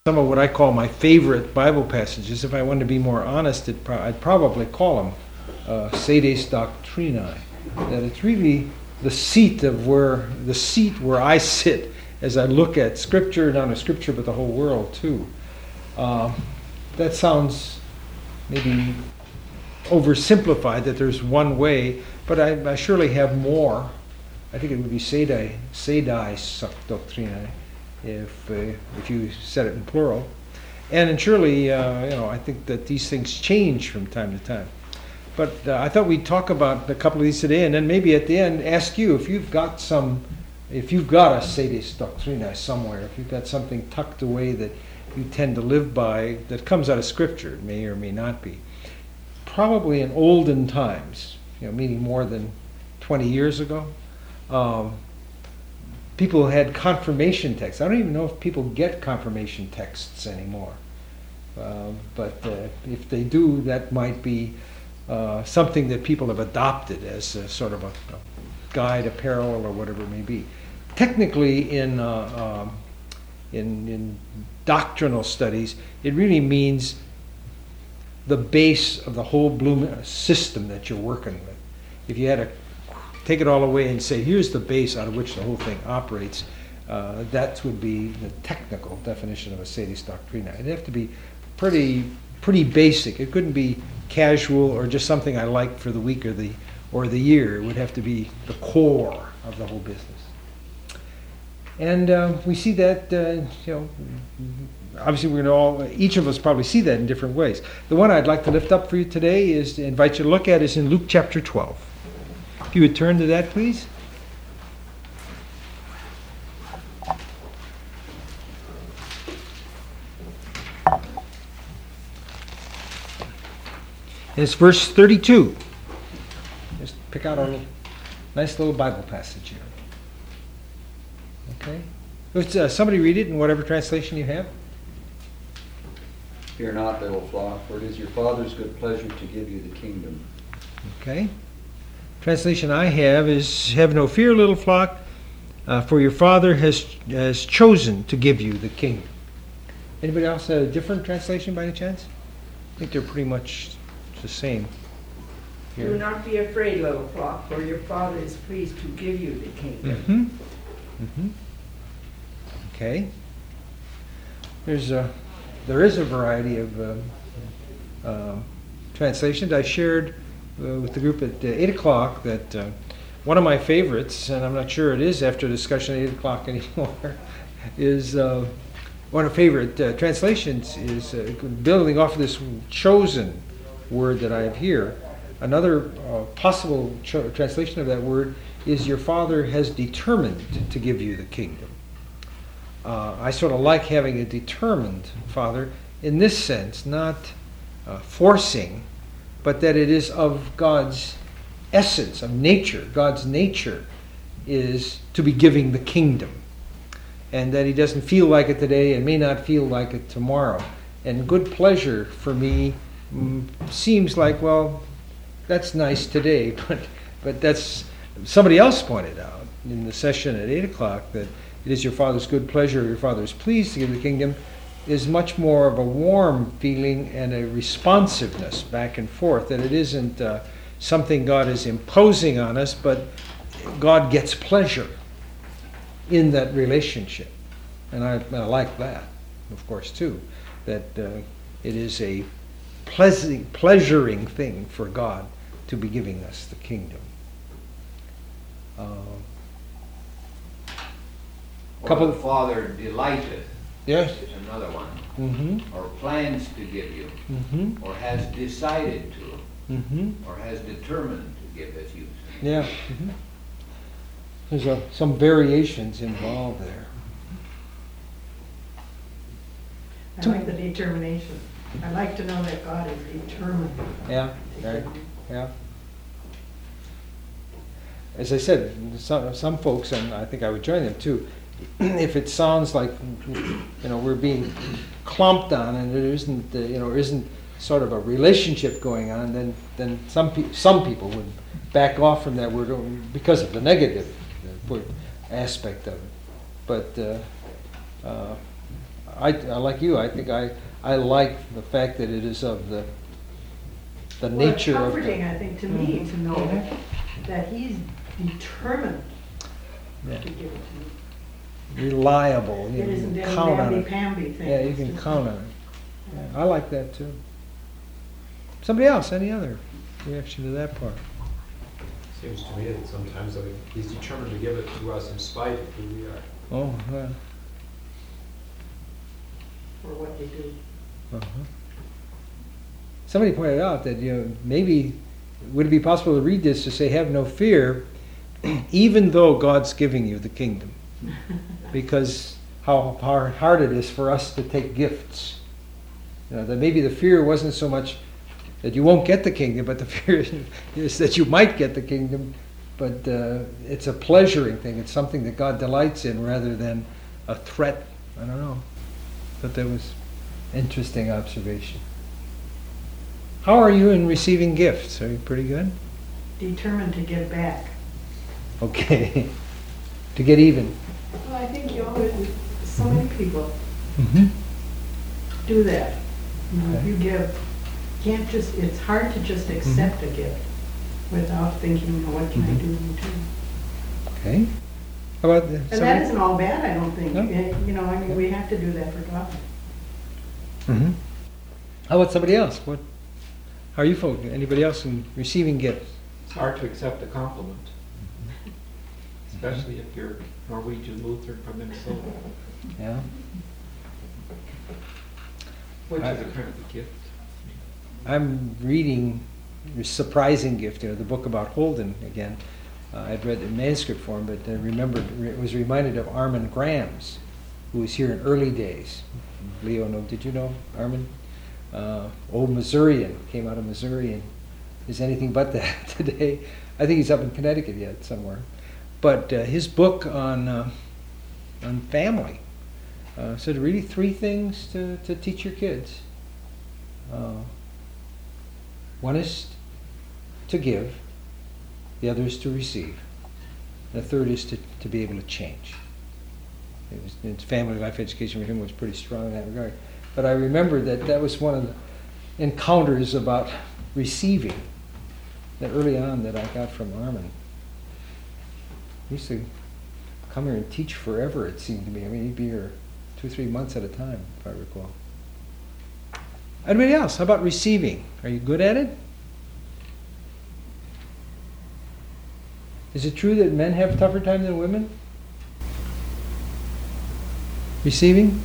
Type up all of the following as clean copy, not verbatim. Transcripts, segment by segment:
some of what I call my favorite Bible passages. If I wanted to be more honest, I'd probably call them sedes doctrinae. That it's really the seat where I sit as I look at Scripture, not only Scripture but the whole world too. That sounds maybe oversimplified, that there's one way, but I surely have more. I think it would be sedes doctrinae if you said it in plural. And surely, I think that these things change from time to time. But I thought we'd talk about a couple of these today, and then maybe at the end ask you if you've got a sedes doctrinae somewhere, if you've got something tucked away that you tend to live by that comes out of Scripture. It may or may not be. Probably in olden times, meaning more than 20 years ago, people had confirmation texts. I don't even know if people get confirmation texts anymore. But if they do, that might be something that people have adopted as a sort of a guide, a parallel, or whatever it may be. Technically, in doctrinal studies, it really means the base of the whole Bloom system that you're working with. If you had to take it all away and say, here's the base out of which the whole thing operates, that would be the technical definition of a sedes doctrinae. It'd have to be pretty basic. It couldn't be casual or just something I like for the week or the year. It would have to be the core of the whole business. And we see that, obviously we're going to each of us probably see that in different ways. The one I'd like to lift up for you today is to invite you to look at is in Luke chapter 12. If you would turn to that, please. And it's verse 32. Just pick out a nice little Bible passage here. Okay? Would somebody read it in whatever translation you have? Fear not, little flock, for it is your Father's good pleasure to give you the kingdom. Okay. Translation I have is, have no fear, little flock, for your Father has chosen to give you the kingdom. Anybody else have a different translation by any chance? I think they're pretty much the same. Here. Do not be afraid, little flock, for your Father is pleased to give you the kingdom. Mm-hmm. Mm-hmm. Okay. There is a variety of translations. I shared with the group at 8 o'clock that one of my favorites, and I'm not sure it is after discussion at 8 o'clock anymore, is one of my favorite translations is building off of this chosen word that I have here. Another possible translation of that word is your Father has determined to give you the kingdom. I sort of like having a determined Father in this sense, not forcing, but that it is of God's essence, of nature. God's nature is to be giving the kingdom. And that he doesn't feel like it today and may not feel like it tomorrow. And good pleasure for me seems like, well, that's nice today, but that's, somebody else pointed out in the session at 8 o'clock that it is your Father's good pleasure, your Father is pleased to give the kingdom, is much more of a warm feeling and a responsiveness back and forth, that it isn't something God is imposing on us, but God gets pleasure in that relationship. And I like that, of course, too, that it is a pleasuring thing for God to be giving us the kingdom. Or the Father delighteth. Yes. Is another one. Mm-hmm. Or plans to give you. Mm-hmm. Or has decided to. Mm-hmm. Or has determined to give as you say. Yeah. Mm-hmm. There's some variations involved there. I like the determination. I like to know that God is determined. Yeah. Right. Yeah. As I said, some folks, and I think I would join them too, if it sounds like we're being clomped on and there isn't sort of a relationship going on, then some people would back off from that word because of the negative aspect of it. But I like you. I think I like the fact that it is of the nature Well, of it's comforting, I think, to me, to know Mhm. that he's determined Yeah. to give it to me. reliable. It isn't can any count on it. namby-pamby thing. Yeah, you It's can just- count on it. Yeah, I like that too. Somebody else? Any other reaction to that part? Seems to me that sometimes he's determined to give it to us in spite of who we are. Oh, For what they do. uh-huh. Somebody pointed out that maybe would it be possible to read this to say, "Have no fear, even though God's giving you the kingdom," because how hard it is for us to take gifts. That maybe the fear wasn't so much that you won't get the kingdom, but the fear is that you might get the kingdom. But it's a pleasuring thing. It's something that God delights in rather than a threat. I don't know. But that was interesting observation. How are you in receiving gifts? Are you pretty good? Determined to give back. Okay. To get even. Well, I think so many people Mm-hmm. do that. You know, if Okay. you give, can't just, it's hard to just accept a gift without thinking, what can I do in return? Okay. How about And that somebody? isn't all bad, I don't think. No. I mean, we have to do that for God. Mm-hmm. How about somebody else? How are you folks? Anybody else in receiving gifts? It's hard to accept a compliment, especially if you're Norwegian Lutheran from Minnesota, Yeah. which is a kind of a gift. I'm reading a surprising gift. The book about Holden again. I'd read it in manuscript form, but I was reminded of Armin Grams, who was here in early days. Leo, did you know Armin? Old Missourian, came out of Missouri and is anything but that today. I think he's up in Connecticut yet somewhere. But his book on family said really 3 things to teach your kids. One is to give, the other is to receive, the third is to be able to change. His family life education for him was pretty strong in that regard. But I remember that was one of the encounters about receiving that early on that I got from Armin. He used to come here and teach forever, it seemed to me. I mean, he'd be here 2 or 3 months at a time, if I recall. Anybody else? How about receiving? Are you good at it? Is it true that men have a tougher time than women? Receiving?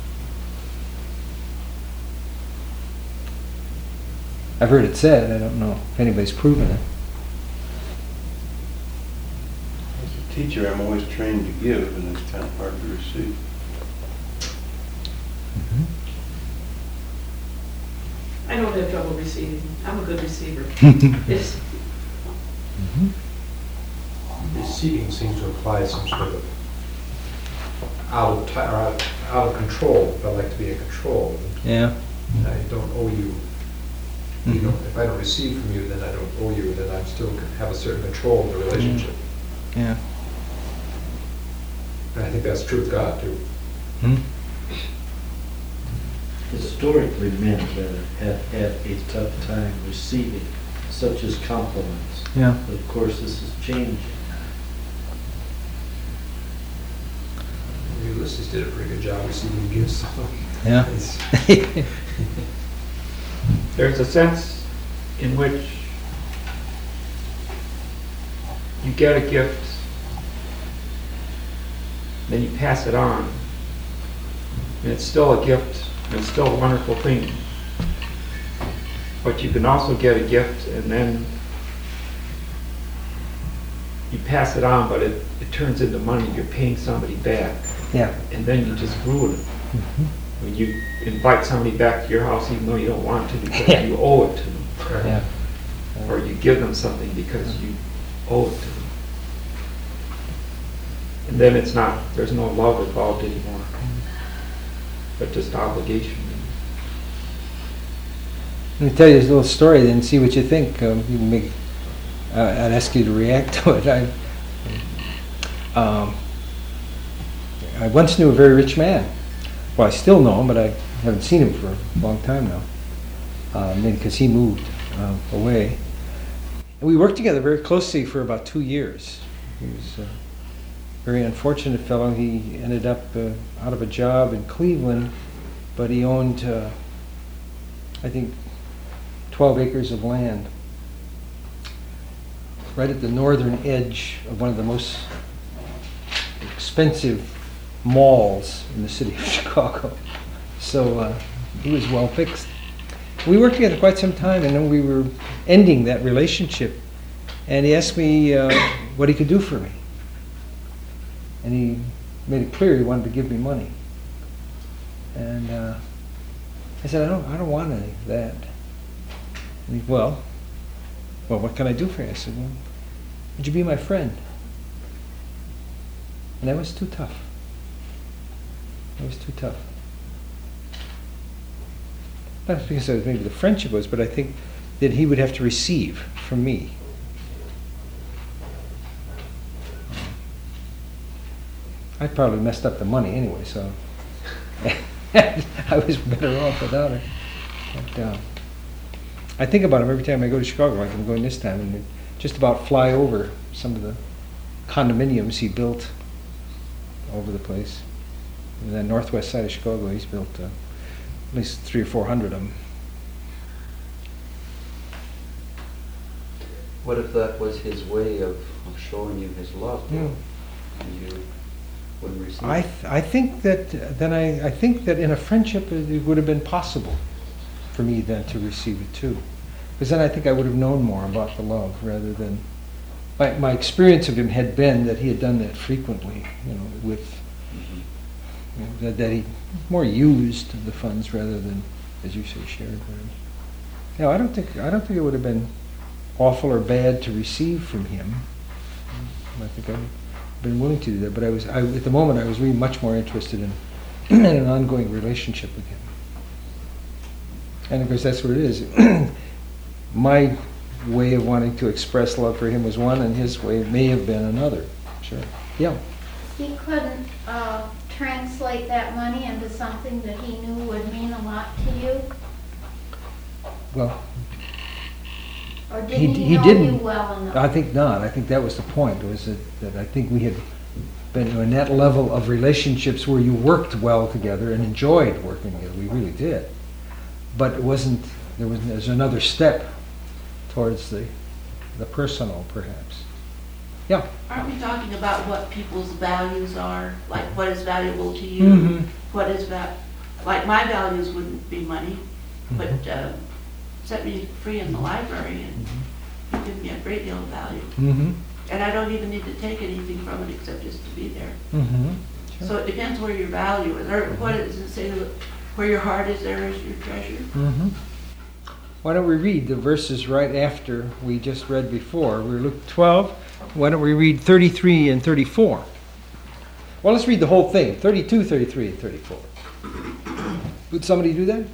I've heard it said. I don't know if anybody's proven it. As a teacher, I'm always trained to give, and it's kind of hard to receive. I don't have trouble receiving. I'm a good receiver. It's, Receiving seems to imply some sort of out of control. I like to be in control. Yeah. I don't owe you. You know, if I don't receive from you, then I don't owe you. Then I still have a certain control of the relationship. Yeah. And I think that's true with God too. Historically, men have had a tough time receiving such as compliments. Yeah. But of course, this is changing. Ulysses did a pretty good job receiving gifts. Yeah. There's a sense in which you get a gift, then you pass it on, and it's still a gift, and it's still a wonderful thing. But you can also get a gift, and then you pass it on, but it turns into money. You're paying somebody back, Yeah. and then you just ruin it. When you invite somebody back to your house even though you don't want to because you owe it to them. Yeah. Or you give them something because you owe it to them. And then there's no love involved anymore, but just obligation. Let me tell you this little story then see what you think. You can make, I'd ask you to react to it. I once knew a very rich man. well, I still know him, but I haven't seen him for a long time now, because he moved away. And we worked together very closely for about 2 years. He was a very unfortunate fellow. He ended up out of a job in Cleveland, but he owned, I think, 12 acres of land right at the northern edge of one of the most expensive malls in the city of Chicago. So he was well fixed. We worked together quite some time, and then we were ending that relationship, and he asked me what he could do for me. And he made it clear he wanted to give me money. And I said, I don't want any of that. And he, well, what can I do for you? I said, well, would you be my friend? And that was too tough. It was too tough. Not because of maybe the friendship was, but I think that he would have to receive from me. I probably messed up the money anyway, so I was better off without it. But, I think about him every time I go to Chicago, like I'm going this time, and just about fly over some of the condominiums he built over the place. In the northwest side of Chicago, he's built at least 300 or 400 of them. What if that was his way of showing you his love, though, and you wouldn't receive it? I think that I think that in a friendship it would have been possible for me then to receive it too, because then I think I would have known more about the love rather than my experience of him had been that he had done that frequently, with that he more used the funds rather than, as you say, shared with him. No, I don't think it would have been awful or bad to receive from him. I think I've been willing to do that, but at the moment I was really much more interested in an ongoing relationship with him. And of course that's what it is. My way of wanting to express love for him was one, and his way may have been another. Sure. Yeah. He couldn't translate that money into something that he knew would mean a lot to you? Well, Or didn't he know didn't. you well enough? I think not. I think that was the point, was that I think we had been in that level of relationships where you worked well together and enjoyed working together. We really did. But it wasn't, there's another step towards the personal, perhaps. Yeah. Aren't we talking about what people's values are? Like what is valuable to you? Mhm. What is like my values wouldn't be money, but set me free in the library and you give me a great deal of value. Mm-hmm. And I don't even need to take anything from it except just to be there. Mm-hmm. Sure. So it depends where your value is. Or what does it say? Where your heart is, there is your treasure. Mm-hmm. Why don't we read the verses right after we just read before? We're Luke 12. Why don't we read 33 and 34? Well, let's read the whole thing, 32, 33, and 34. Would somebody do that?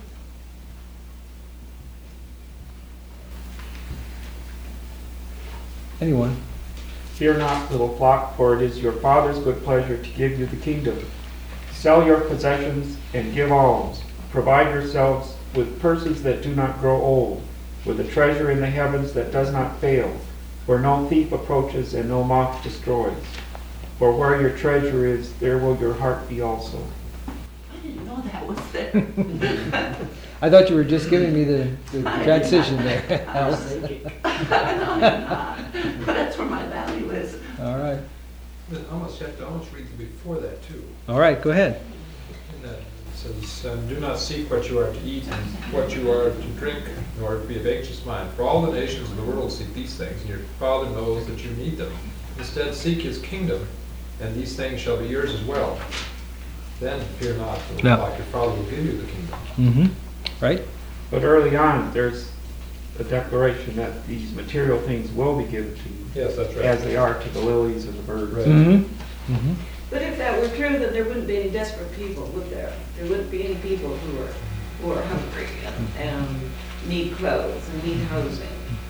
Anyone? Fear not, little flock, for it is your Father's good pleasure to give you the kingdom. Sell your possessions and give alms. Provide yourselves with purses that do not grow old, with a treasure in the heavens that does not fail, where no thief approaches and no moth destroys. For where your treasure is, there will your heart be also. I didn't know that was there. I thought you were just giving me the transition there. I was thinking. No, I'm not. But that's where my value is. All right. I almost read before that too. All right, go ahead. And that says, do not seek what you are to eat and what you are to drink, nor be of anxious mind. For all the nations of the world seek these things, and your Father knows that you need them. Instead, seek his kingdom, and these things shall be yours as well. Then fear not, for like your Father will give you the kingdom. Mm-hmm. Right? But early on, there's a declaration that these material things will be given to you. Yes, that's right. As they are to the lilies and the birds. Right. Mm-hmm. Mm-hmm. But if that were true, then there wouldn't be any desperate people, would there? There wouldn't be any people who are hungry and need clothes and need housing.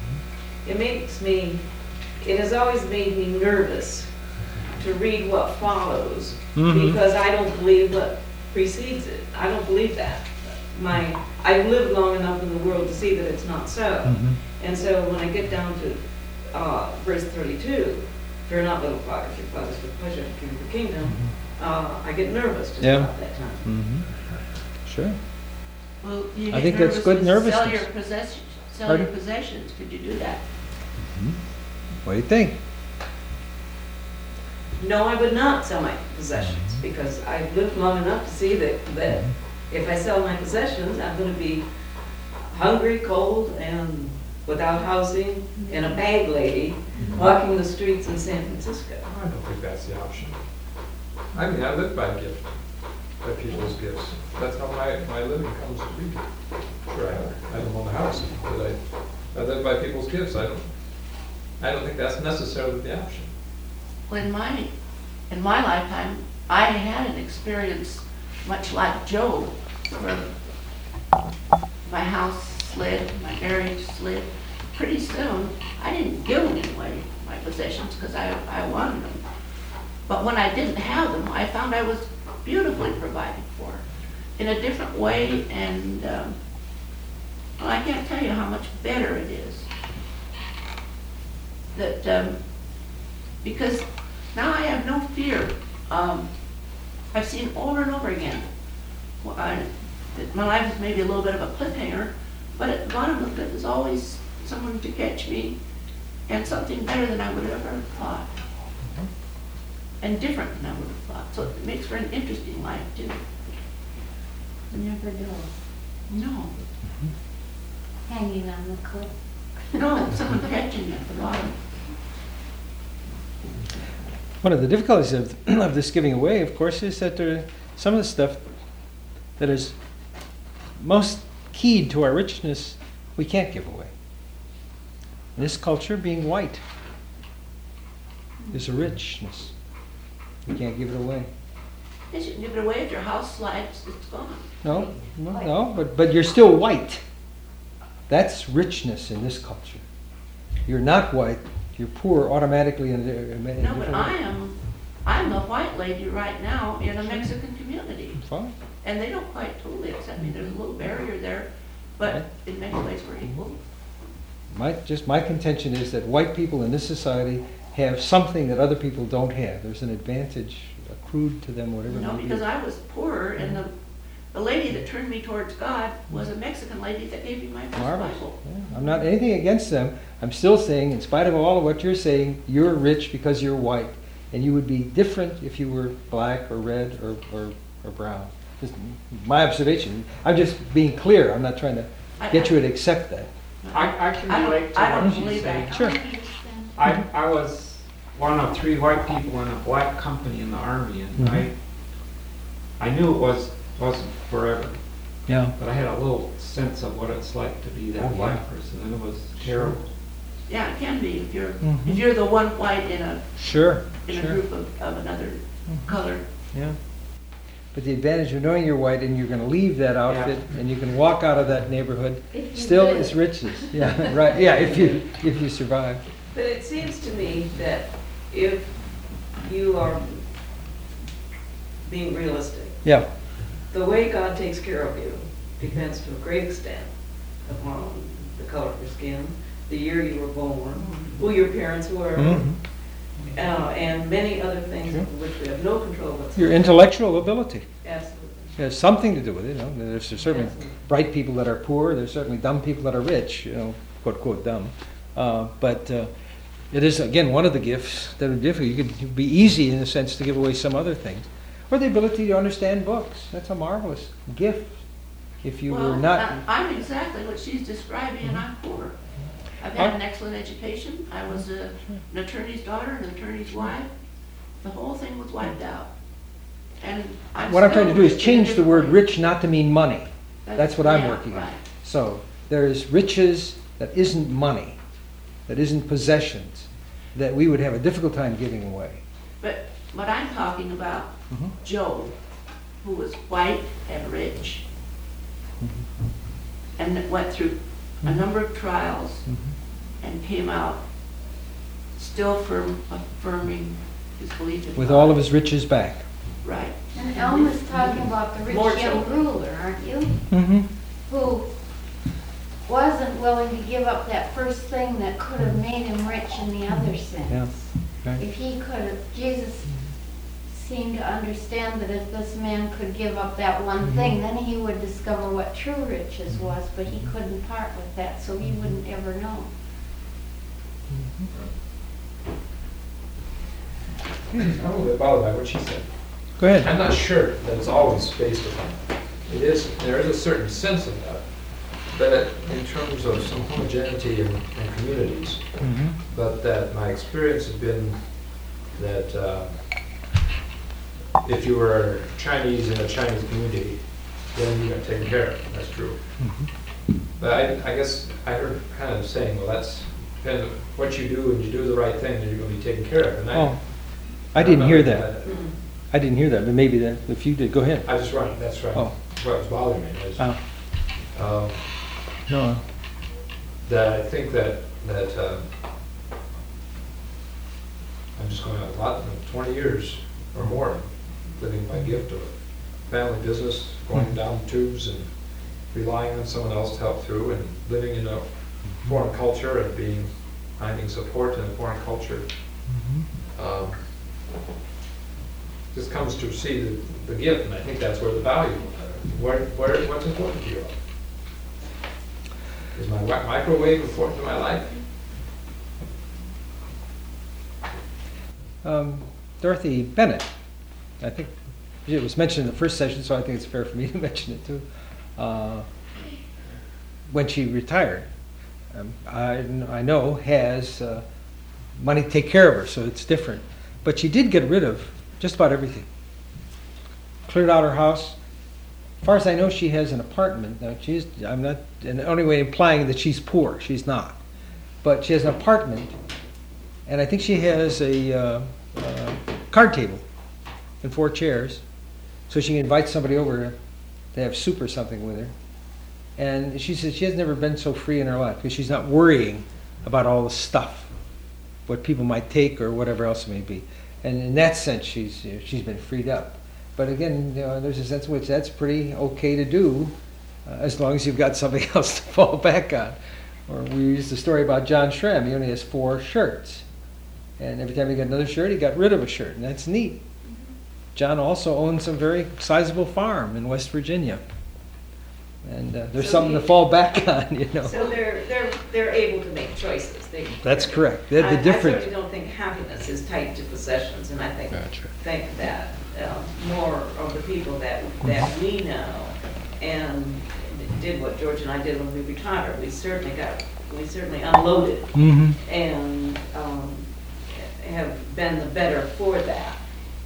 It has always made me nervous to read what follows, because I don't believe what precedes it. I don't believe that. I've lived long enough in the world to see that it's not so. And so when I get down to verse 32, fear not, little flock, if your father's good pleasure to give you the kingdom, I get nervous just about that time. Sure. Well, you I get think that's nervous good when nervousness. sell Pardon? your possessions. Could you do that? What do you think? No, I would not sell my possessions because I've lived long enough to see that if I sell my possessions, I'm going to be hungry, cold, and without housing, and a bag lady walking the streets in San Francisco. I don't think that's the option. I mean, I live by gift, by people's gifts. That's how my living comes to be. Sure, I don't own a house, but I live by people's gifts. I don't think that's necessarily the option. Well, in my lifetime, I had an experience much like Job, where my house slid, my marriage slid. Pretty soon, I didn't give them away, my possessions, because I wanted them. But when I didn't have them, I found I was beautifully provided for in a different way, and well, I can't tell you how much better it is. That because now I have no fear. I've seen over and over again. Well, that my life is maybe a little bit of a cliffhanger, but at the bottom of it is always someone to catch me, and something better than I would have ever thought, and different than I would have thought. So it makes for an interesting life too. Never do. No, Hanging on the cliff. no, someone catching me at the bottom. One of the difficulties of this giving away, of course, is that some of the stuff that is most keyed to our richness we can't give away. In this culture, being white is a richness. We can't give it away. Yes, you can give it away if your house slides, it's gone. No, but you're still white. That's richness in this culture. You're not white, you're poor automatically. No, but I'm a white lady right now in a Mexican community. Fine. And they don't quite totally accept me. There's a little barrier there, but in many ways we're equal. My contention is that white people in this society have something that other people don't have. There's an advantage accrued to them, whatever it No, may be. because I was poorer, and the lady that turned me towards God was a Mexican lady that gave me my first Marvelous. Bible. Yeah. I'm not anything against them. I'm still saying, in spite of all of what you're saying, you're rich because you're white. And you would be different if you were black or red or brown. Just my observation. I'm just being clear. I'm not trying to get you to accept that. I can relate to I don't what she's believe saying. that. Sure. I was one of 3 white people in a black company in the Army, and I knew it wasn't forever, Yeah. but I had a little sense of what it's like to be that Oh, yeah. black person, and it was terrible. Yeah, it can be if you're the one white in a Sure. a group of another color. Yeah. But the advantage of knowing you're white and you're going to leave that outfit and you can walk out of that neighborhood still is riches. Yeah, right. Yeah, if you survive. But it seems to me that if you are being realistic, Yeah. the way God takes care of you depends to a great extent upon the color of your skin, the year you were born, who your parents were, and many other things of which we have no control whatsoever. Your intellectual ability Absolutely. has something to do with it. There's certainly bright people that are poor. There's certainly dumb people that are rich. Quote quote dumb. But it is again one of the gifts that are different. You could be easy in the sense to give away some other things, or the ability to understand books. That's a marvelous gift. If you were not, I'm exactly what she's describing, and I'm poor. I've had an excellent education. I was an attorney's daughter, an attorney's wife. The whole thing was wiped out. And what I'm trying to do is change the word rich not to mean money. That's what I'm working on. So there's riches that isn't money, that isn't possessions, that we would have a difficult time giving away. But what I'm talking about, Job, who was white and rich, and that went through a number of trials and came out still affirming his belief in With God. all of his riches back. Right. And Elmer's talking about the More rich young children. ruler, aren't you? Mm-hmm. Who wasn't willing to give up that first thing that could have made him rich in the other sense. Yeah. Right. If he could have, Jesus seemed to understand that if this man could give up that one thing, then he would discover what true riches was, but he couldn't part with that, so he wouldn't ever know. I'm a little bit bothered by what she said. Go ahead. I'm not sure that it's always based upon that. There is a certain sense of that, but in terms of some homogeneity in communities, Mm-hmm. but that my experience has been that if you were Chinese in a Chinese community, then you got taken care of. That's true. Mm-hmm. But I guess I heard kind of saying, well, that's depends on what you do, and you do the right thing, then you're going to be taken care of. And Oh, I didn't hear that. Mhm. I didn't hear that, but maybe that, if you did, go ahead. I was right. That's right. Oh. What was bothering me is Oh, no. that I think that I'm just going out a lot, 20 years or more, living by gift of a family business, going down tubes and relying on someone else to help through, and living in a foreign culture and finding support in a foreign culture. Just comes to see the gift, and I think that's where the value, what's important to you. Is my microwave important to my life? Dorothy Bennett, I think it was mentioned in the first session, so I think it's fair for me to mention it too. When she retired, I know has money to take care of her, so it's different. But she did get rid of just about everything. Cleared out her house. As far as I know, she has an apartment. Now, I'm not in any way implying that she's poor. She's not. But she has an apartment, and I think she has a card table and 4 chairs, so she can invite somebody over to have soup or something with her. And she says she has never been so free in her life because she's not worrying about all the stuff, what people might take or whatever else it may be. And in that sense, she's been freed up. But again, there's a sense in which that's pretty okay to do, as long as you've got something else to fall back on. Or we used the story about John Shrem. He only has 4 shirts, and every time he got another shirt, he got rid of a shirt, and that's neat. John also owns a very sizable farm in West Virginia, and there's So something to fall back on, So they're able to make choices. That's correct. They're the I different. certainly don't think happiness is tied to possessions, and I think that more of the people that we know and did what George and I did when we retired. We certainly unloaded Mm-hmm. and have been the better for that.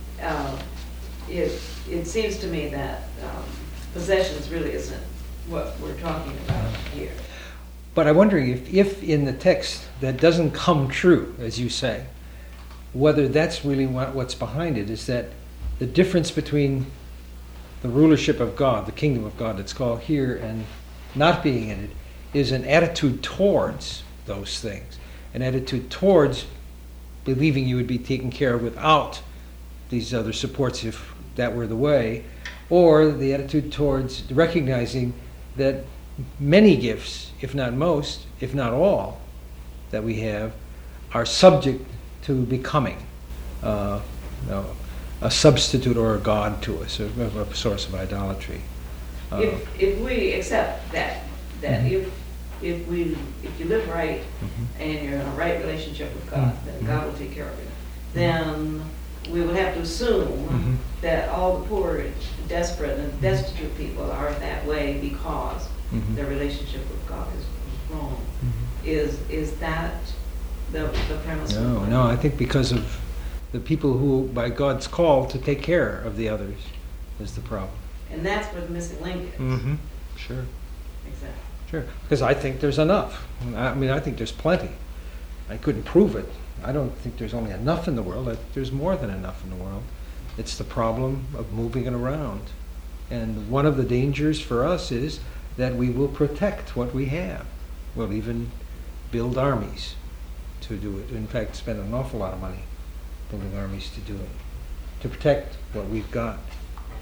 It seems to me that possessions really isn't what we're talking about here. But I'm wondering if in the text that doesn't come true, as you say, whether that's really what's behind it, is that the difference between the rulership of God, the kingdom of God that's called here, and not being in it, is an attitude towards those things, an attitude towards believing you would be taken care of without these other supports if that were the way, or the attitude towards recognizing that many gifts, if not most, if not all, that we have, are subject to becoming a substitute or a god to us, a source of idolatry. If we accept that if you live right and you're in a right relationship with God, then God will take care of you. Then we would have to assume that all the poor, desperate, and destitute people are that way because their relationship with God is wrong. Is that the premise? No, I think because of the people who, by God's call to take care of the others, is the problem. And that's where the missing link is. Mm-hmm. Sure. Exactly. Sure. Because I think there's enough. I mean, I think there's plenty. I couldn't prove it. I don't think there's only enough in the world. There's more than enough in the world. It's the problem of moving it around. And one of the dangers for us is that we will protect what we have. We'll even build armies to do it. In fact, spend an awful lot of money building armies to do it, to protect what we've got.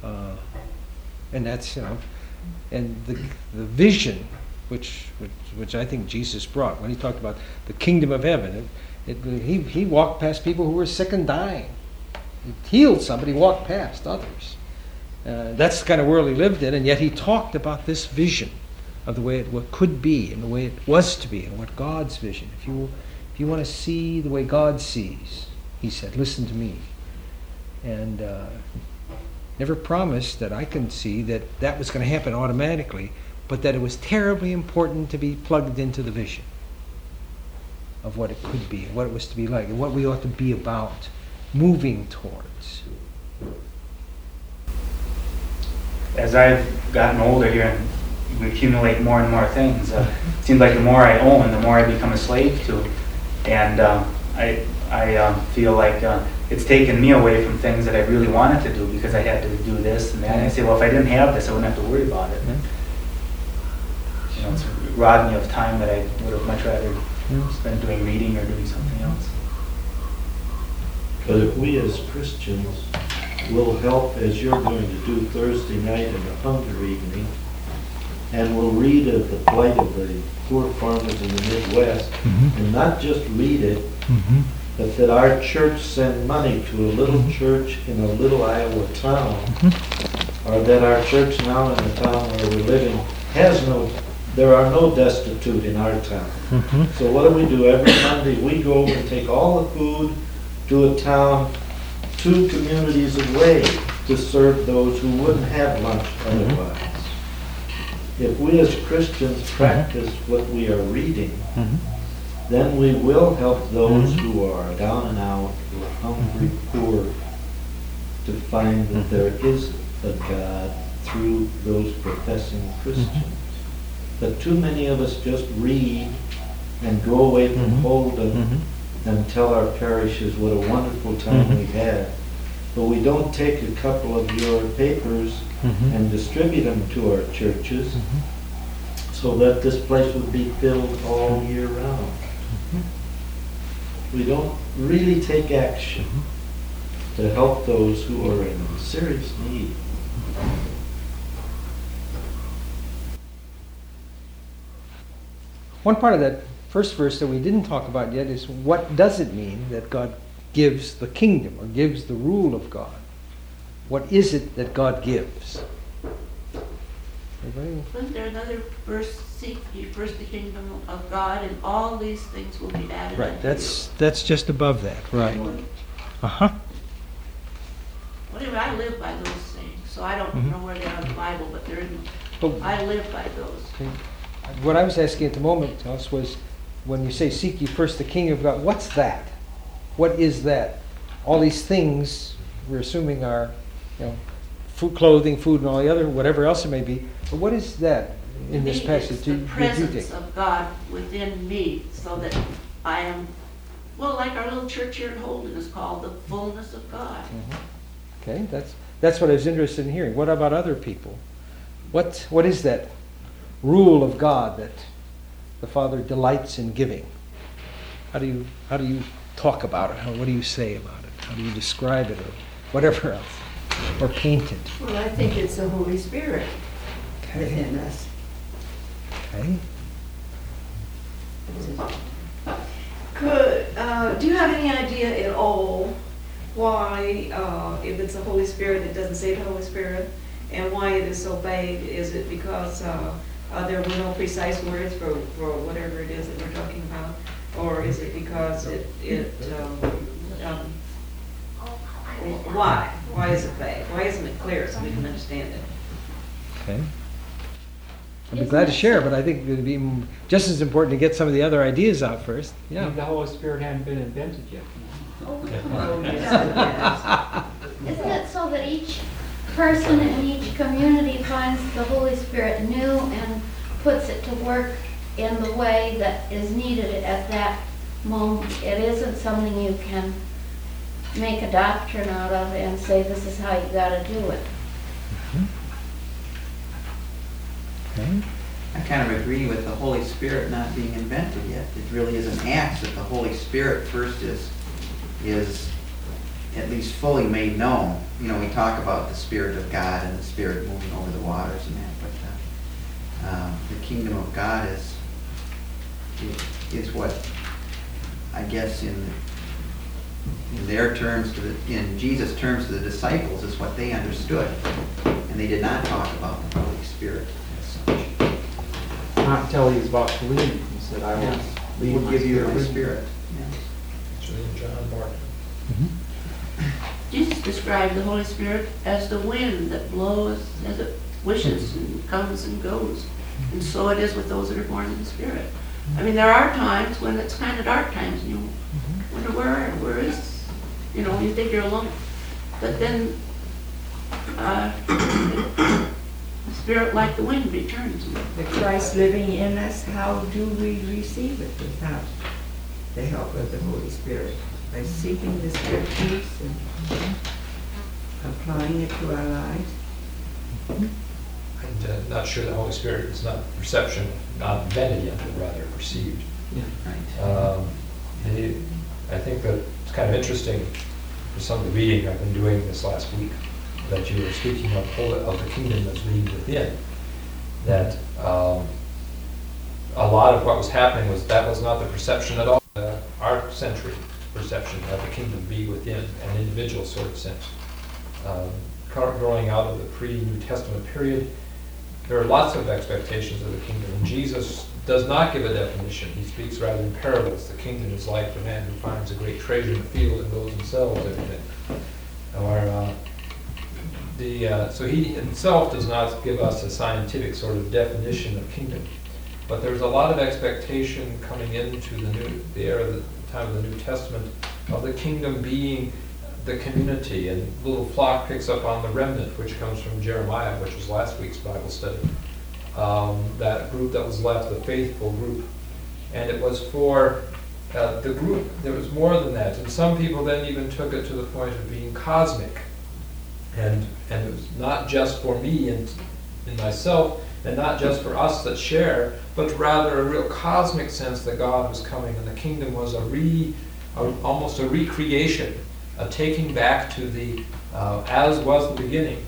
And that's, and the vision which I think Jesus brought when he talked about the kingdom of heaven. He walked past people who were sick and dying. He healed somebody, walked past others. That's the kind of world he lived in, and yet he talked about this vision of the way it could be and the way it was to be and what God's vision. If you want to see the way God sees, he said, listen to me. And never promised that I can see that was going to happen automatically, but that it was terribly important to be plugged into the vision of what it could be, and what it was to be like, and what we ought to be about, moving towards. As I've gotten older here and we accumulate more and more things, it seems like the more I own, the more I become a slave to. And I feel like it's taken me away from things that I really wanted to do because I had to do this and that. And I say, well, if I didn't have this, I wouldn't have to worry about it. It's robbed me of time that I would have much rather spent doing reading or doing something else. But if we as Christians will help, as you're going to do Thursday night in the Hunger Evening, and we'll read of the plight of the poor farmers in the Midwest, and not just read it, but that our church send money to a little church in a little Iowa town, or that our church now in the town where we're living there are no destitute in our town. So what do? Every Monday we go and take all the food to a town 2 communities away to serve those who wouldn't have lunch otherwise. If we as Christians practice what we are reading, then we will help those who are down and out, who are hungry, poor, to find that there is a God through those professing Christians. But too many of us just read and go away from Holden and tell our parishes what a wonderful time we had. But we don't take a couple of your papers and distribute them to our churches so that this place would be filled all year round. We don't really take action to help those who are in serious need. One part of that first verse that we didn't talk about yet is, what does it mean that God gives the kingdom or gives the rule of God? What is it that God gives? Everybody? Wasn't there another verse, seek ye first the kingdom of God and all these things will be added Right, unto that's just above that, right. Well, anyway, I live by those things, so I don't know where they are in the Bible, but they're in, I live by those. Okay. What I was asking at the moment, Thomas, was when you say seek ye first the kingdom of God, what's that? What is that? All these things we're assuming are, food, clothing, food, and all the other, whatever else it may be. But what is that in this passage? It's the presence of God within me, so that I am, well, like our little church here in Holden is called the fullness of God. Okay, that's what I was interested in hearing. What about other people? What is that rule of God that the Father delights in giving? How do you talk about it? What do you say about it? How do you describe it, or whatever else, or paint it? Well, I think it's the Holy Spirit within us. Okay. Do you have any idea at all why, if it's the Holy Spirit, it doesn't say the Holy Spirit, and why it is so vague? Is it because there were no precise words for whatever it is that we're talking about, or is it because why? Why is it vague? Why isn't it clear so we can understand it? Okay. I'd be glad to share, but I think it would be just as important to get some of the other ideas out first. Yeah. The Holy Spirit hadn't been invented yet. Isn't it so that each person in each community finds the Holy Spirit new and puts it to work in the way that is needed at that moment? It isn't something you can make a doctrine out of and say this is how you got to do it. Okay. I kind of agree with the Holy Spirit not being invented yet. It really is an act that the Holy Spirit first is at least fully made known. You know, we talk about the Spirit of God and the Spirit moving over the waters and that, but the kingdom of God is what, I guess, in their terms, in Jesus' terms to the disciples, is what they understood. And they did not talk about the Holy Spirit as such. Not until he was about to leave. He said, I will leave We'll my give you spirit my with you. Spirit. Actually, John Mark. Jesus described the Holy Spirit as the wind that blows as it wishes and comes and goes. And so it is with those that are born in the Spirit. I mean, there are times when it's kind of dark times, and you wonder where is, you know, you think you're alone. But then the Spirit, like the wind, returns. The Christ living in us, how do we receive it without the help of the Holy Spirit? By seeking the Scriptures and applying it to our lives. I'm not sure the Holy Spirit is not perception, not invented yet, but rather perceived. And I think that it's kind of interesting for some of the reading I've been doing this last week, that you were speaking of the kingdom that's being within. That a lot of what was happening was not the perception at all. Our century perception of the kingdom be within an individual sort of sense. Growing out of the pre-New Testament period, there are lots of expectations of the kingdom, and Jesus does not give a definition. He speaks rather in parables. The kingdom is like the man who finds a great treasure in the field and goes and sells everything. So he himself does not give us a scientific sort of definition of kingdom. But there's a lot of expectation coming into the era, the time of the New Testament, of the kingdom being the community, and little flock picks up on the remnant, which comes from Jeremiah, which was last week's Bible study. That group that was left, the faithful group. And it was for the group, there was more than that. And some people then even took it to the point of being cosmic. And it was not just for me and myself, and not just for us that share, but rather a real cosmic sense that God was coming, and the kingdom was almost a recreation, a taking back to the as was the beginning.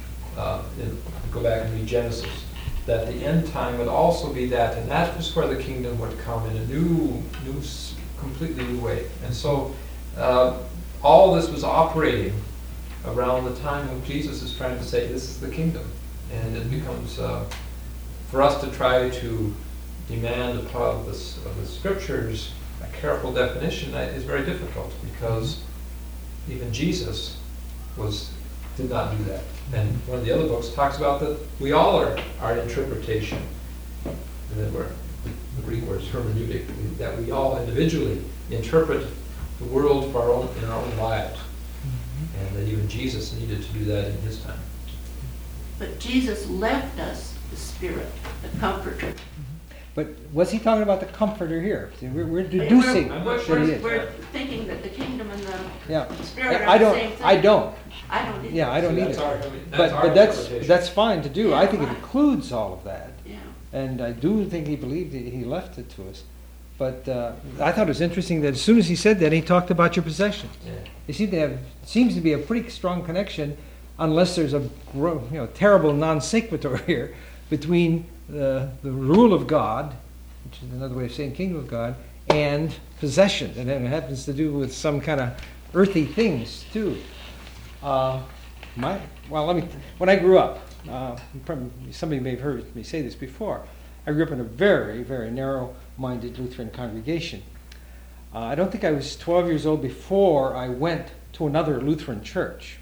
Go back and read Genesis. That the end time would also be that, and that was where the kingdom would come in a completely new way. And so all this was operating around the time when Jesus is trying to say, this is the kingdom. And it becomes, for us to try to demand of the scriptures a careful definition is very difficult, because even Jesus did not do that. And one of the other books talks about that we all are our interpretation. And then the Greek word is hermeneutic, that we all individually interpret the world in our own lives. And that even Jesus needed to do that in his time. But Jesus left us the Spirit, the Comforter. But was he talking about the Comforter here? See, we're deducing that he is. We're thinking that the kingdom and the Spirit I are don't. the same thing. I don't. I don't either. Yeah, I don't That's either. our But that's fine to do. Yeah, I think it right. includes all of that. Yeah. And I do think he believed it, he left it to us. But I thought it was interesting that as soon as he said that, he talked about your possessions. Yeah. It seems to be a pretty strong connection, unless there's a terrible non sequitur here, between the rule of God, which is another way of saying kingdom of God, and possessions. And then it happens to do with some kind of earthy things too. When I grew up, somebody may have heard me say this before, I grew up in a very, very narrow-minded Lutheran congregation. I don't think I was 12 years old before I went to another Lutheran church.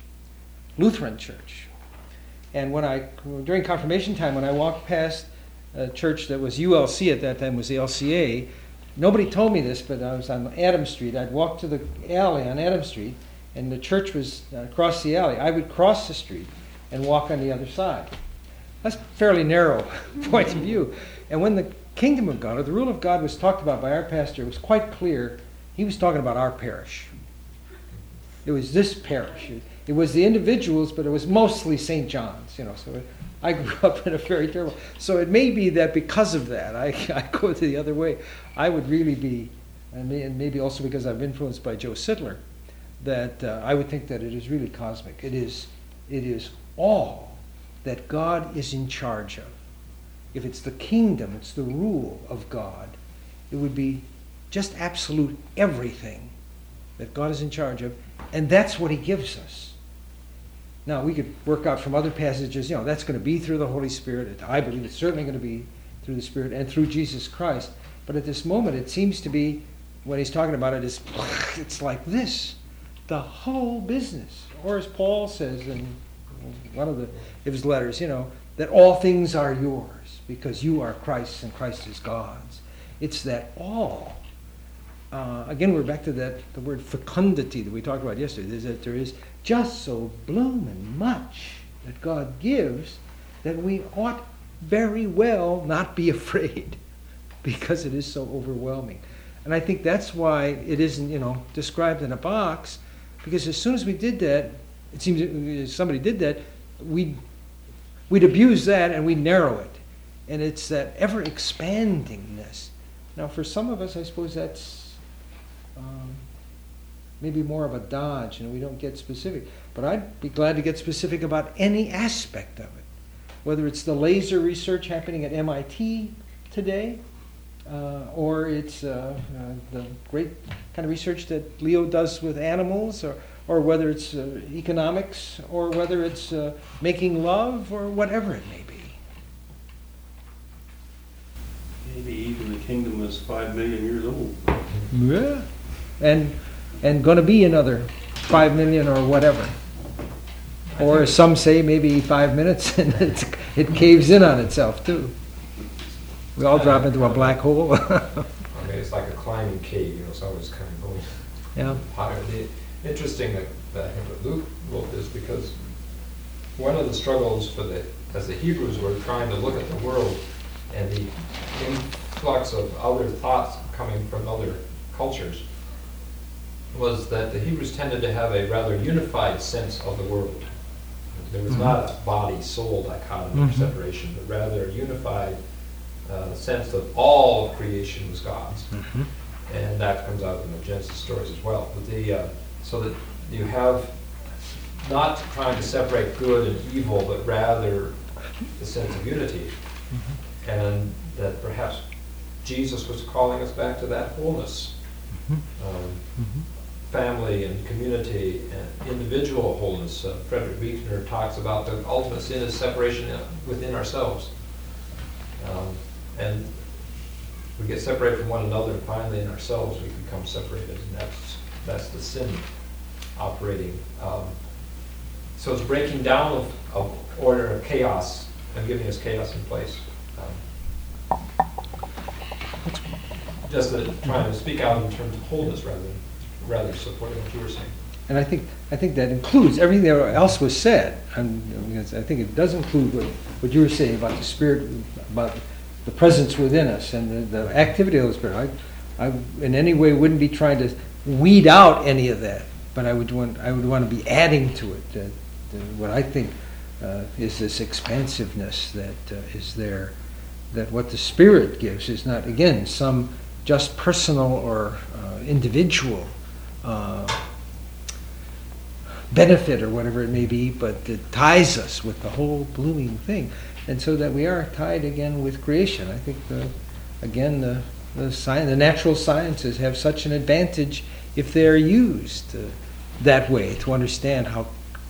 And during confirmation time, when I walked past a church that was ULC at that time, was the LCA, nobody told me this, but I was on Adams Street. I'd walk to the alley on Adams Street, and the church was across the alley. I would cross the street and walk on the other side. That's a fairly narrow point of view. And when the kingdom of God, or the rule of God, was talked about by our pastor, it was quite clear he was talking about our parish. It was this parish. It was the individuals, but it was mostly St. John's, So I grew up in a very terrible. So it may be that because of that, I go the other way. I would really be, and maybe also because I'm influenced by Joe Sidler, that I would think that it is really cosmic. It is all that God is in charge of. If it's the kingdom, it's the rule of God, it would be just absolute everything that God is in charge of, and that's what he gives us. Now, we could work out from other passages, that's going to be through the Holy Spirit. I believe it's certainly going to be through the Spirit and through Jesus Christ. But at this moment, it seems to be, when he's talking about it, it's like this, the whole business. Or as Paul says in one of his letters, that all things are yours because you are Christ's and Christ is God's. It's that all. Again, we're back to the word fecundity that we talked about yesterday. Is that there is just so bloomin' much that God gives that we ought very well not be afraid because it is so overwhelming. And I think that's why it isn't, described in a box, because as soon as we did that, it seems somebody did that, we'd abuse that and we'd narrow it. And it's that ever-expandingness. Now, for some of us, I suppose that's maybe more of a dodge, we don't get specific. But I'd be glad to get specific about any aspect of it, whether it's the laser research happening at MIT today, or it's the great kind of research that Leo does with animals, or whether it's economics, or whether it's making love, or whatever it may be. Maybe even the kingdom is 5 million years old. Yeah. And going to be another 5 million or whatever. Or as some say, maybe 5 minutes, and it caves in on itself too. We all drop into a black hole. It's like a climbing cave, it's always kind of going higher. Interesting that I think what Luke wrote this, because one of the struggles as the Hebrews were trying to look at the world and the influx of other thoughts coming from other cultures, was that the Hebrews tended to have a rather unified sense of the world. There was not a body-soul dichotomy or separation, but rather a unified sense that all of creation was God's. And that comes out in the Genesis stories as well. But so that you have not trying to separate good and evil, but rather the sense of unity. And that perhaps Jesus was calling us back to that wholeness. Family and community and individual wholeness. Frederick Buechner talks about the ultimate sin is separation within ourselves. And we get separated from one another, and finally in ourselves we become separated, and that's the sin operating. So it's breaking down of order of chaos and giving us chaos in place. Just trying to speak out in terms of wholeness rather supporting what you were saying. And I think that includes everything that else was said. And I think it does include what you were saying about the Spirit, about the presence within us and the activity of the Spirit. I in any way wouldn't be trying to weed out any of that, but I would want to be adding to it what I think is this expansiveness that is there. That what the Spirit gives is not, again, some just personal or individual benefit or whatever it may be, but it ties us with the whole blooming thing. And so that we are tied again with creation. I think, the natural sciences have such an advantage if they're used that way to understand how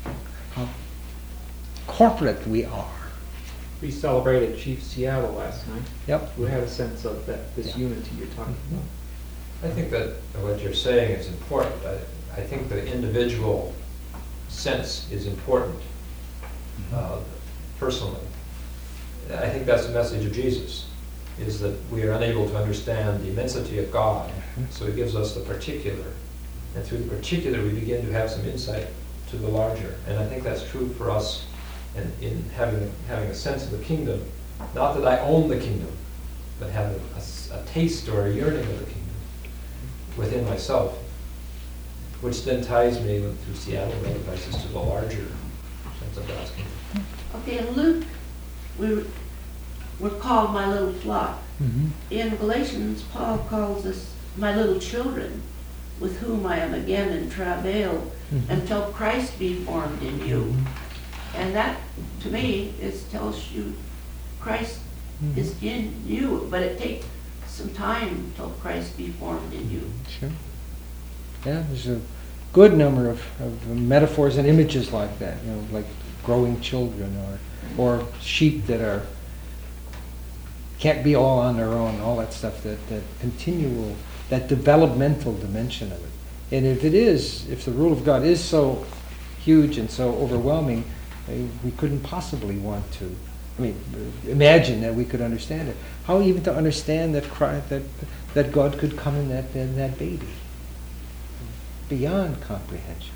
corporate we are. We celebrated Chief Seattle last night. Yep. Who had a sense of this unity you're talking about. I think that what you're saying is important. I think the individual sense is important, personally. I think that's the message of Jesus, is that we are unable to understand the immensity of God, so he gives us the particular. And through the particular, we begin to have some insight to the larger. And I think that's true for us in having a sense of the kingdom. Not that I own the kingdom, but have a taste or a yearning of the kingdom within myself, which then ties me through Seattle and other places to the larger sense of God's kingdom. Okay, in Luke, we're called my little flock. In Galatians, Paul calls us my little children. with whom I am again in travail, until Christ be formed in you. And that, to me, tells you Christ is in you, but it takes some time till Christ be formed in you. Sure. Yeah, there's a good number of metaphors and images like that, like growing children or sheep that can't be all on their own, all that stuff, that continual, that developmental dimension of it. And if the rule of God is so huge and so overwhelming, we couldn't possibly want to, imagine that we could understand it. How even to understand that God could come in that baby? Beyond comprehension.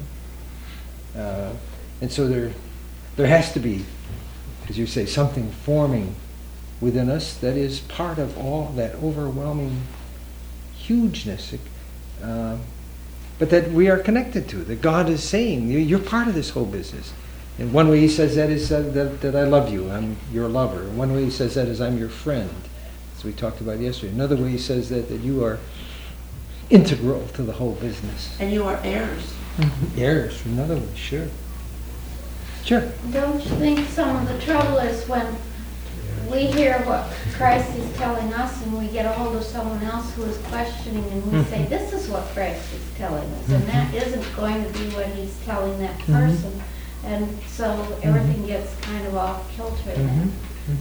And so there has to be, as you say, something forming within us that is part of all that overwhelming hugeness, but that we are connected to, that God is saying, you're part of this whole business. And one way he says that is that I love you, I'm your lover. One way he says that is I'm your friend, as we talked about yesterday. Another way he says that you are integral to the whole business. And you are heirs. Heirs, another way, sure. Sure. Don't you think some of the trouble is when we hear what Christ is telling us and we get a hold of someone else who is questioning and we say, this is what Christ is telling us, and that isn't going to be what he's telling that person. And so everything gets kind of off kilter then.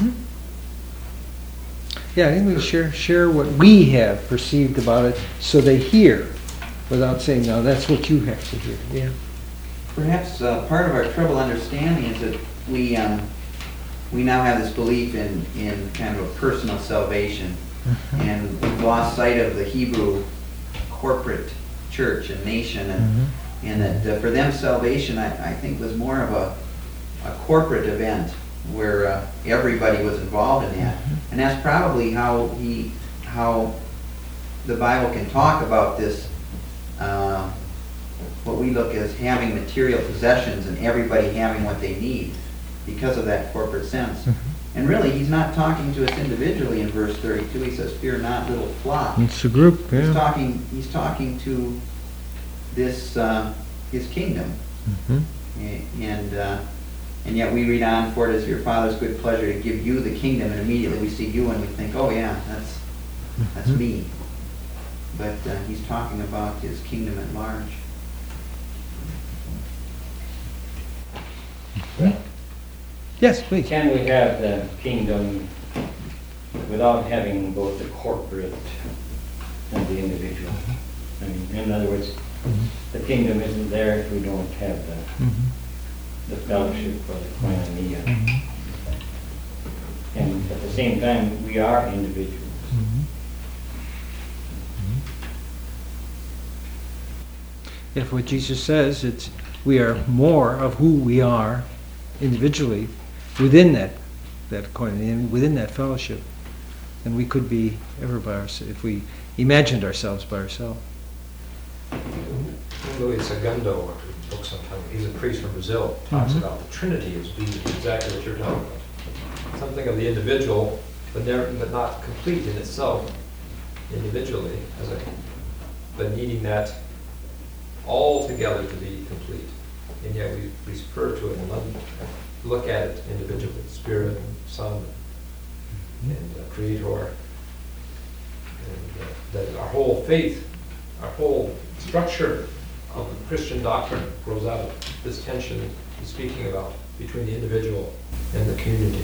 Yeah, I think we share what we have perceived about it so they hear without saying, no, that's what you have to hear. Yeah. Perhaps part of our trouble understanding is that we now have this belief in kind of a personal salvation, and we've lost sight of the Hebrew corporate church and nation, and that for them salvation, I think, was more of a corporate event where everybody was involved in that, and that's probably how the Bible can talk about this. What we look as having material possessions and everybody having what they need because of that corporate sense. And really, he's not talking to us individually in verse 32. He says, "Fear not, little flock." It's a group, yeah. He's talking to this his kingdom. And yet we read on, "For it is your Father's good pleasure to give you the kingdom," and immediately we see you and we think, "Oh yeah, that's me." But he's talking about his kingdom at large. Yes, please. Can we have the kingdom without having both the corporate and the individual? I mean, in other words, the kingdom isn't there if we don't have the fellowship or the koinonia. And at the same time, we are individuals. If what Jesus says, we are more of who we are individually within that koinonia, within that fellowship, than we could be ever by ourselves if we imagined ourselves by ourselves. Louis Segundo, he's a priest from Brazil, talks about the Trinity as being exactly what you're talking about. Something of the individual, but not complete in itself, individually, but needing that all together to be complete. And yet we refer to it and look at it individually, Spirit, Son, and Creator. And that our whole faith, our whole structure of the Christian doctrine grows out of this tension he's speaking about between the individual and the community.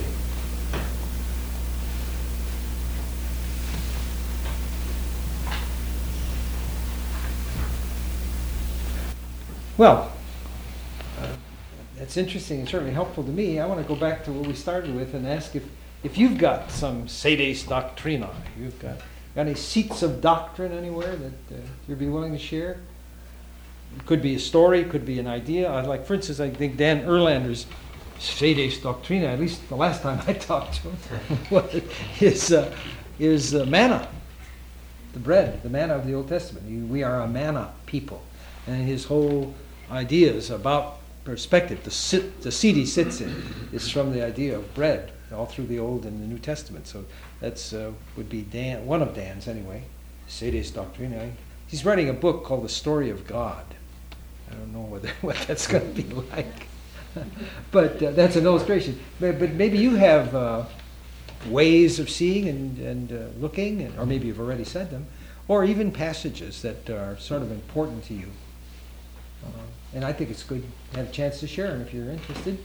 Well, that's interesting and certainly helpful to me. I want to go back to what we started with and ask if you've got some sedes doctrinae, you've got any seats of doctrine anywhere that you'd be willing to share? It could be a story, it could be an idea. Like, for instance, I think Dan Erlander's sedes doctrinae, at least the last time I talked to him, is manna, the bread, the manna of the Old Testament. We are a manna people. And his whole ideas about perspective, the seat he sits in, is from the idea of bread all through the Old and the New Testament. So that's would be one of Dan's anyway, sedes doctrinae. he's writing a book called The Story of God. I don't know what that's going to be like. But that's an illustration. But maybe you have ways of seeing and looking, or maybe you've already said them, or even passages that are sort of important to you. And I think it's good to have a chance to share them if you're interested.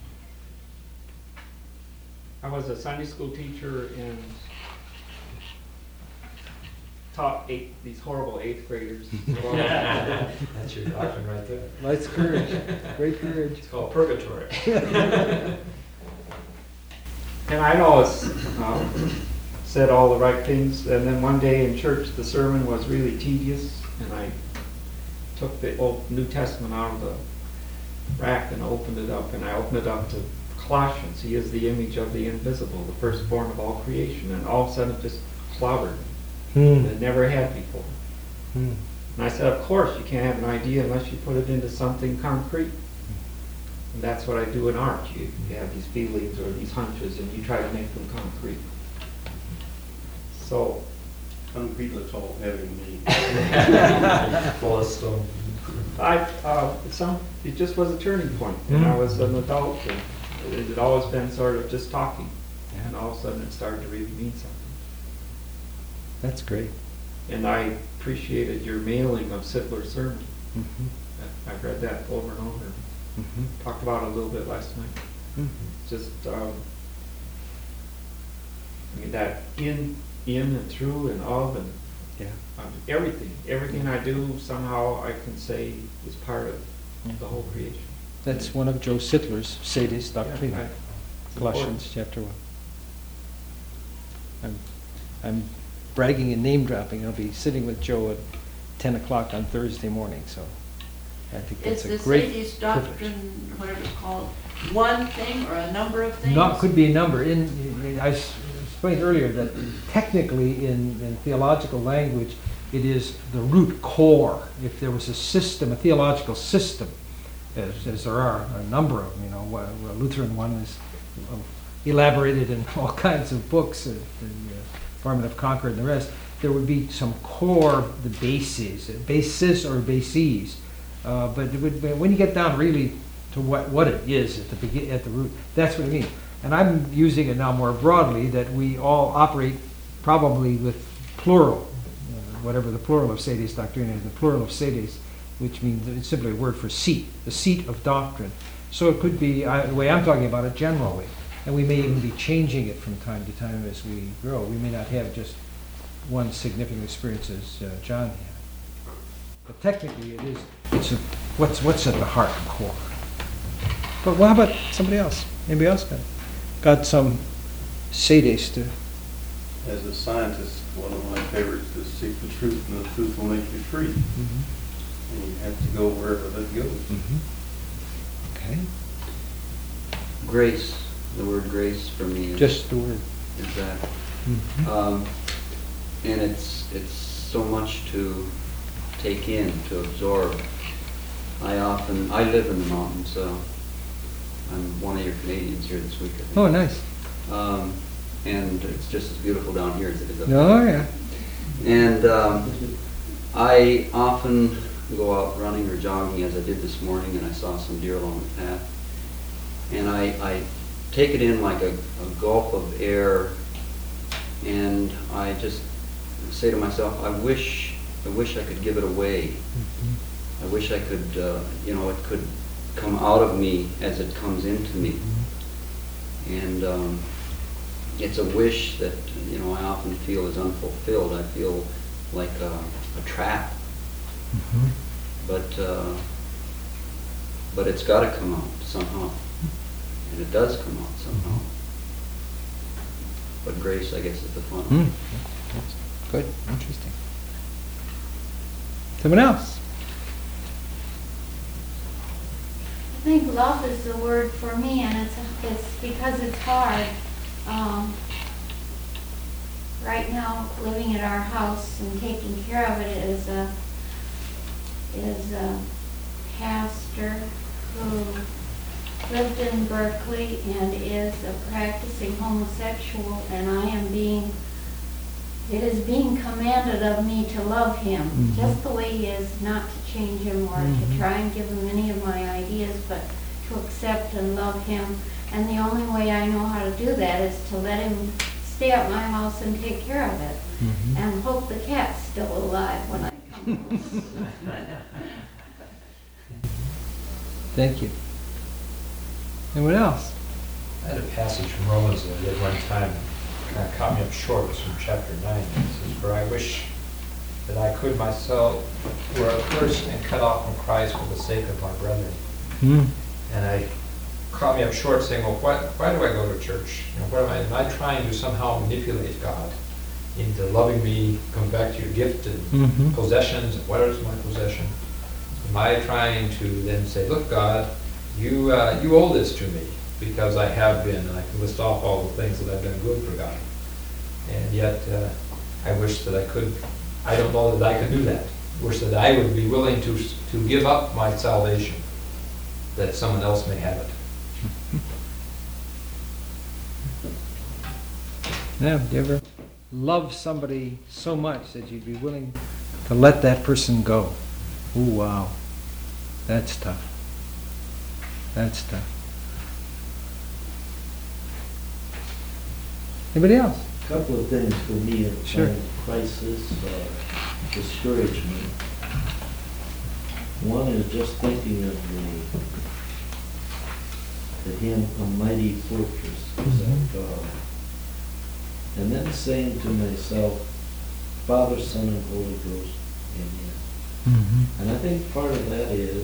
I was a Sunday school teacher and taught these horrible 8th graders. That's your doctrine right there. That's courage. Great courage. It's called purgatory. And I'd always said all the right things, and then one day in church the sermon was really tedious, and I took the Old New Testament out of the rack and opened it up, and I opened it up to Colossians. He is the image of the invisible, the firstborn of all creation, and all of a sudden it just clobbered me. It never had before. And I said, of course, you can't have an idea unless you put it into something concrete. And that's what I do in art. You have these feelings or these hunches, and you try to make them concrete. So, Concrete looks all heavy to me. Full of stone. It just was a turning point. And I was an adult, and it had always been sort of just talking. And all of a sudden it started to really mean something. That's great. And I appreciated your mailing of Sittler's sermon. I've read that over and over. Talked about it a little bit last night. Just, I mean, that in and through and of and everything I do, somehow I can say is part of the whole creation. That's one of Joe Sittler's Sedis Doctrina, Right. Colossians chapter 1. I'm bragging and name dropping. I'll be sitting with Joe at 10 o'clock on Thursday morning, so I think that's a great Is this privilege. doctrine, whatever it's called, one thing or a number of things? No, it could be a number. I explained earlier that technically in theological language, it is the root core. If there was a system, a theological system, as there are a number of them, you know, a Lutheran one is elaborated in all kinds of books, the Farming of Concord and the rest, there would be some core, the basis or bases. But it would, when you get down really to what it is at the root, that's what it means. And I'm using it now more broadly that we all operate probably with plural, whatever the plural of Sedis Doctrina is, the plural of Sedis, which means it's simply a word for seat, the seat of doctrine. So it could be, the way I'm talking about it, generally. And we may even be changing it from time to time as we grow. We may not have just one significant experience as John had. But technically it's what's at the heart and core. But how about somebody else? Anybody else got some Sedis to... As a scientist, one of my favorites is seek the truth, and the truth will make you free. And you have to go wherever that goes. Okay. Grace, the word grace for me is Just the word. Is that. And it's so much to take in, to absorb. I live in the mountains, so I'm one of your Canadians here this week, I think. Oh, nice. And it's just as beautiful down here as it is up there. Oh, yeah. And I often go out running or jogging, as I did this morning, and I saw some deer along the path. And I take it in like a gulp of air, and I just say to myself, I wish I could give it away. I wish I could, it could come out of me as it comes into me. And it's a wish that, I often feel is unfulfilled. I feel like a trap. But it's got to come out somehow. And it does come out somehow. But grace, I guess, is the fun of it. That's good. Interesting. Someone else? I think love is the word for me, and it's because it's hard. Right now, living at our house and taking care of it is a pastor who lived in Berkeley and is a practicing homosexual, and I am being It is being commanded of me to love him, Mhm. just the way he is, not to change him or Mhm. to try and give him any of my ideas, but to accept and love him. And the only way I know how to do that is to let him stay at my house and take care of it. Mhm. And hope the cat's still alive when I come home. Thank you. Anyone else? I had a passage from Romans that I read one time, kind of caught me up short. It was from chapter 9. It says, "For I wish that I could myself were accursed and cut off from Christ for the sake of my brethren." Hmm. And I caught me up short saying, well, why do I go to church? What am I trying to somehow manipulate God into loving me, come back to your gift and Mhm. possessions, and what is my possession? Am I trying to then say, look, God, you owe this to me because I have been, and I can list off all the things that I've done good for God. And yet, I wish that I could, I don't know that I could do that. I wish that I would be willing to give up my salvation, that someone else may have it. Yeah, do you ever love somebody so much that you'd be willing to let that person go? Ooh, wow. That's tough. That's tough. Anybody else? A couple of things for me in Sure. time of crisis discourage me. One is just thinking of the hymn, "A Mighty Fortress is our God." And then saying to myself, Father, Son, and Holy Ghost, Amen. Mm-hmm. And I think part of that is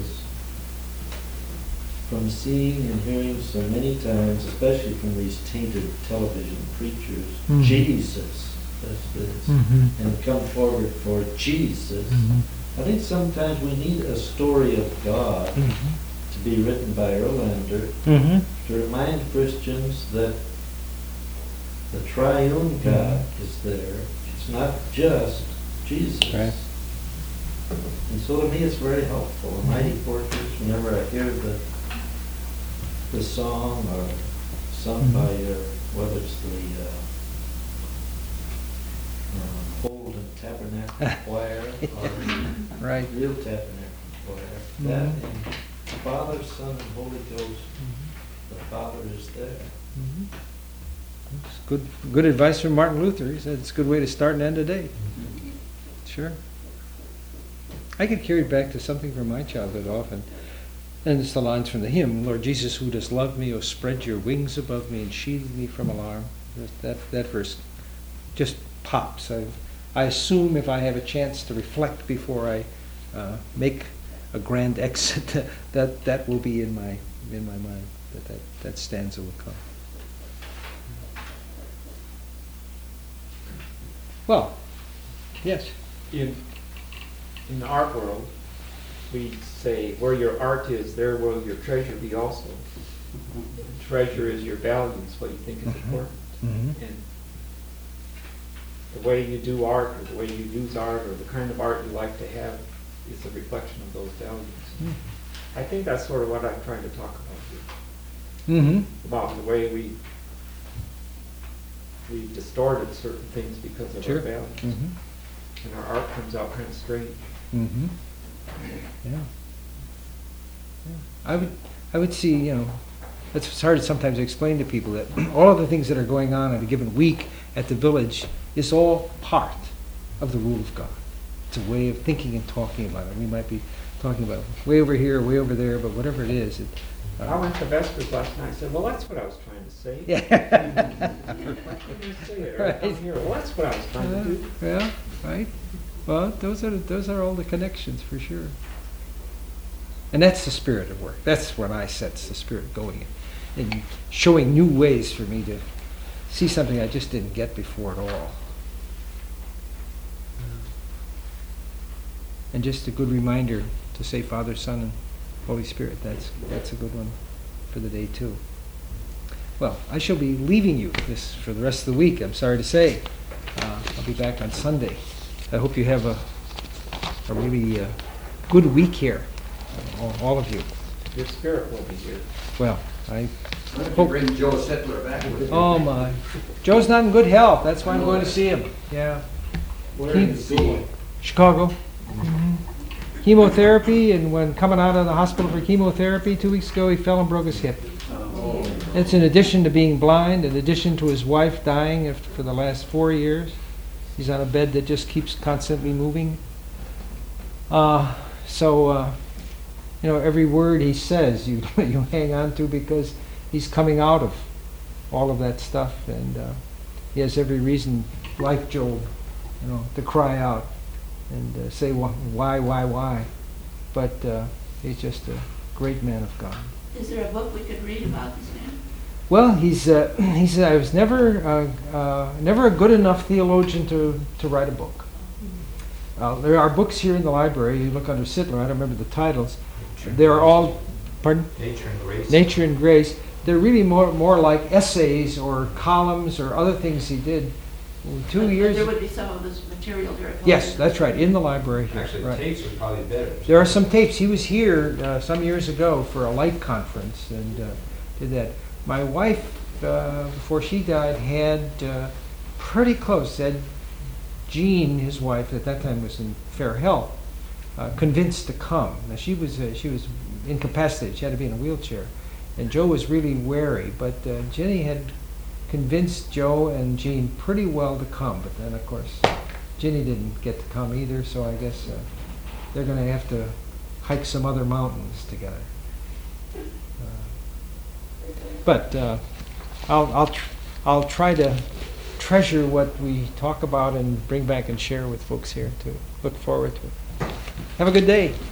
from seeing and hearing so many times, especially from these tainted television preachers, Mhm. Jesus, that's this, Mhm. and come forward for Jesus. Mhm. I think sometimes we need a story of God to be written by Erlander Mm-hmm. to remind Christians that the triune God is there. It's not just Jesus. Right. And so to me it's very helpful. A mighty fortress, whenever I hear the song or sung by whether it's the Holden Tabernacle Choir or Right. Real Tabernacle Choir, that and Father, Son, and Holy Ghost, the Father is there. Mm-hmm. It's good advice from Martin Luther. He said it's a good way to start and end a day. Sure. I get carried back to something from my childhood often. And it's the lines from the hymn, "Lord Jesus, who dost love me, oh spread your wings above me and shield me from alarm." That verse just pops. I assume if I have a chance to reflect before I make a grand exit, that will be in my mind. That stanza will come. Well, yes. In the art world, we say, where your art is, there will your treasure be also. Treasure is your values, what you think is important. Mhm. And the way you do art, or the way you use art, or the kind of art you like to have is a reflection of those values. I think that's sort of what I'm trying to talk about here. Mm-hmm. About the way we've distorted certain things because of Sure. our values. Mm-hmm. And our art comes out kind of strange. Mm-hmm. Yeah. I would see, it's hard sometimes to explain to people that all of the things that are going on in a given week at the village is all part of the rule of God. It's a way of thinking and talking about it. We might be talking about way over here, way over there, but whatever it is. I went to Vespers last night and said, well, that's what I was trying to say. Yeah. Why couldn't you say it? Or Right. come here. Well, that's what I was trying to do. Yeah, right. Well, those are all the connections for sure. And that's the spirit of work. That's when I sense the spirit going and showing new ways for me to see something I just didn't get before at all. And just a good reminder to say Father, Son, and Holy Spirit. That's a good one for the day too. Well, I shall be leaving you for the rest of the week, I'm sorry to say. I'll be back on Sunday. I hope you have a really good week here, all of you. Your spirit will be here. Well, I hope. Bring Joe Settler back with you. Oh my. Joe's not in good health. That's why I'm going to see him. Yeah. Where is it going? Chicago. Chemotherapy, and when coming out of the hospital for chemotherapy 2 weeks ago, he fell and broke his hip. It's in addition to being blind, in addition to his wife dying for the last 4 years. He's on a bed that just keeps constantly moving. Every word he says, you hang on to, because he's coming out of all of that stuff, and he has every reason, like Job, to cry out and say why. But he's just a great man of God. Is there a book we could read about this man? Well, he said I was never a good enough theologian to write a book. There are books here in the library. You look under Sittler. I don't remember the titles. They're all, pardon? Nature and Grace. Nature and Grace. They're really more like essays or columns or other things he did. 2 years. There would be some of this material here at home. Yes, that's right, in the library here. Actually, right. tapes are probably better. There are some tapes. He was here some years ago for a light conference and did that. My wife, before she died, had pretty close, had Jean, his wife, at that time was in fair health, convinced to come. Now she was incapacitated. She had to be in a wheelchair. And Joe was really wary, but Jenny had convinced Joe and Jean pretty well to come. But then, of course, Jenny didn't get to come either, so I guess they're going to have to hike some other mountains together. But I'll try to treasure what we talk about and bring back and share with folks here to look forward to. Have a good day.